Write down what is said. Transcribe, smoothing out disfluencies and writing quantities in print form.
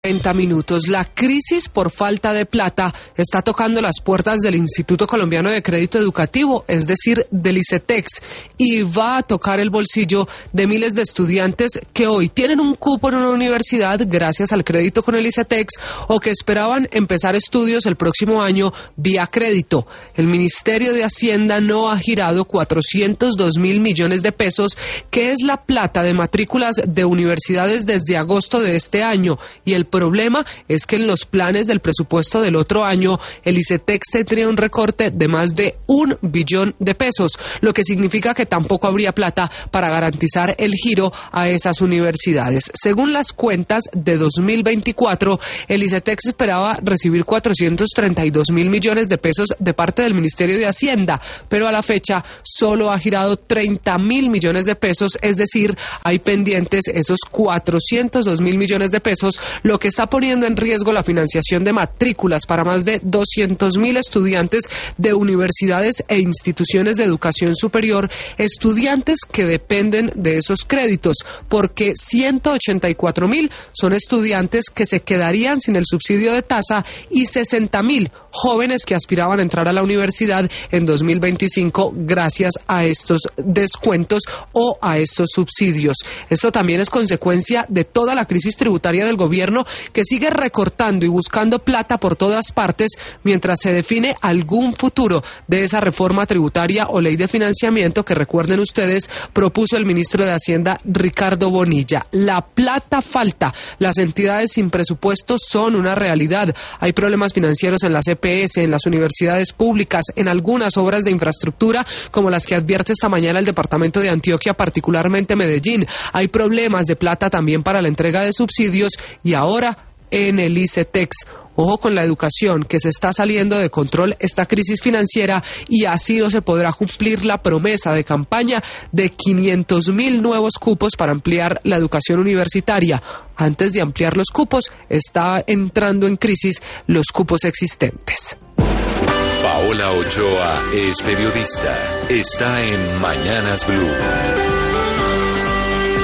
30 minutos. La crisis por falta de plata está tocando las puertas del Instituto Colombiano de Crédito Educativo, es decir, del ICETEX, y va a tocar el bolsillo de miles de estudiantes que hoy tienen un cupo en una universidad gracias al crédito con el ICETEX o que esperaban empezar estudios el próximo año vía crédito. El Ministerio de Hacienda no ha girado 402.000 millones de pesos, que es la plata de matrículas de universidades desde agosto de este año, y el problema es que en los planes del presupuesto del otro año el ICETEX tendría un recorte de más de 1 billón de pesos, lo que significa que tampoco habría plata para garantizar el giro a esas universidades. Según las cuentas de 2024, el ICETEX esperaba recibir 432.000 millones de pesos de parte del Ministerio de Hacienda, pero a la fecha solo ha girado 30.000 millones de pesos, es decir, hay pendientes esos 402.000 millones de pesos, lo que está poniendo en riesgo la financiación de matrículas para más de 200.000 estudiantes de universidades e instituciones de educación superior, estudiantes que dependen de esos créditos, porque 184.000 son estudiantes que se quedarían sin el subsidio de tasa y 60.000 jóvenes que aspiraban a entrar a la universidad en 2025 gracias a estos descuentos o a estos subsidios. Esto también es consecuencia de toda la crisis tributaria del gobierno, que sigue recortando y buscando plata por todas partes mientras se define algún futuro de esa reforma tributaria o ley de financiamiento que, recuerden ustedes, propuso el ministro de Hacienda Ricardo Bonilla. La plata falta, las entidades sin presupuesto son una realidad. Hay problemas financieros en las EPS, en las universidades públicas, en algunas obras de infraestructura como las que advierte esta mañana el departamento de Antioquia, particularmente Medellín. Hay problemas de plata también para la entrega de subsidios y ahora en el ICETEX. Ojo con la educación, que se está saliendo de control esta crisis financiera, y así no se podrá cumplir la promesa de campaña de 500.000 nuevos cupos para ampliar la educación universitaria. Antes de ampliar los cupos, está entrando en crisis los cupos existentes. Paola Ochoa es periodista. Está en Mañanas Blue.